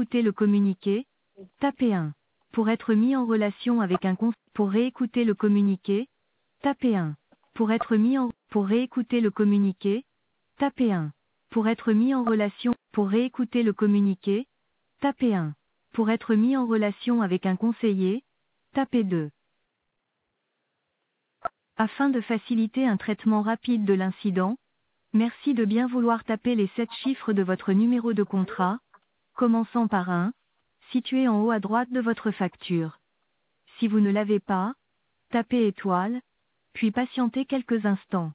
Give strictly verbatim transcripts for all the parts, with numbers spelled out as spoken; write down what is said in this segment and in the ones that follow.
réécouter le communiqué, tapez un. Pour être mis en relation avec un cons... Pour réécouter le communiqué, tapez un. Pour être mis en... Pour réécouter le communiqué, tapez un. Pour être mis en relation... Pour réécouter le communiqué, tapez un. Pour être mis en relation avec un conseiller, tapez deux. Afin de faciliter un traitement rapide de l'incident, merci de bien vouloir taper les sept chiffres de votre numéro de contrat, commençant par un, situé en haut à droite de votre facture. Si vous ne l'avez pas, tapez étoile, puis patientez quelques instants.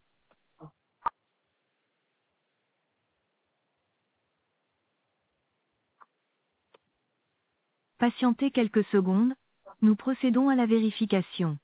Patientez quelques secondes, nous procédons à la vérification.